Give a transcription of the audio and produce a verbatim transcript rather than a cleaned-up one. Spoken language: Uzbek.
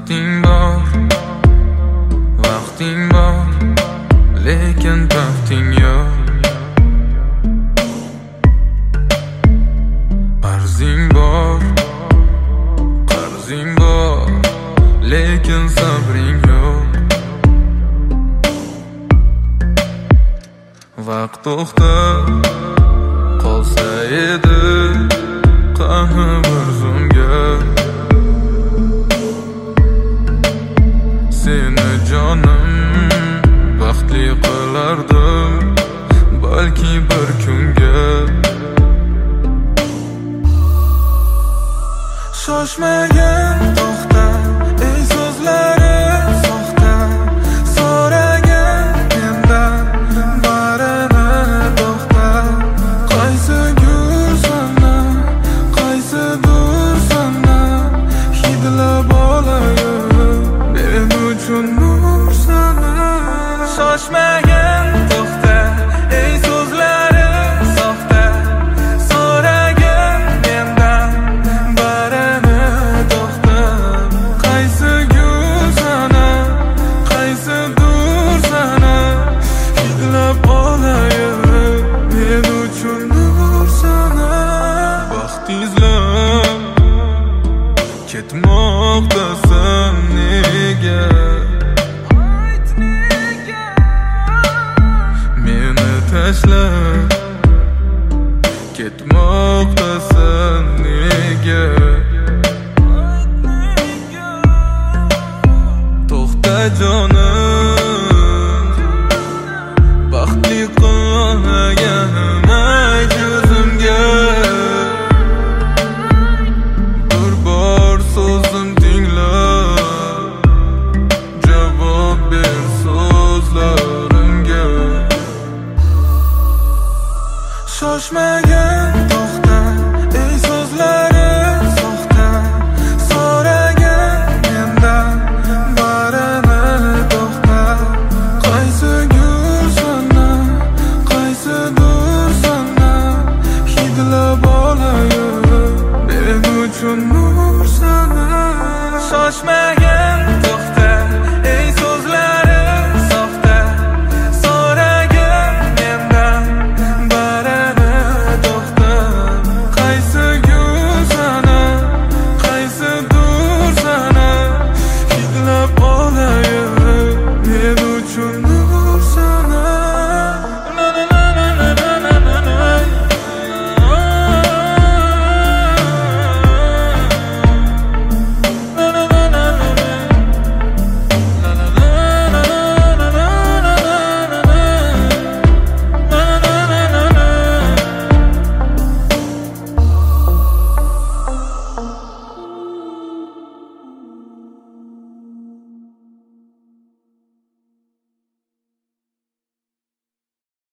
Vaqting bor, vaqting bor, lekin baxting yo'q. Arzing bor, qarzing bor, lekin sabring yo'q. Vaqt to'xtab qolsa edi qani bir zumga, seni jonim baxtli qilardim balki bir kunga. Shoshmagin, to'xta, ey so'zlari soxta, so'ragin mendan barini to'xta. Qaysi gul sana, qaysidir sana, hidlab olayin men uchun nur sana. Shoshmagin, to'xta, ey so'zlari soxta, so'ragin mendan barini to'xta. Qaysi gul sana, qaysidir sana, hidlab olayin men uchun nur sana. Baxt izlab ketmoqdasan nega? Meni tashlab ketmoqdasan nega? To'xta jonim, baxtli qilganim ayt yuzimga. Bir bor so'zim tingla, javob ber so'zlarimga. Shoshmagin,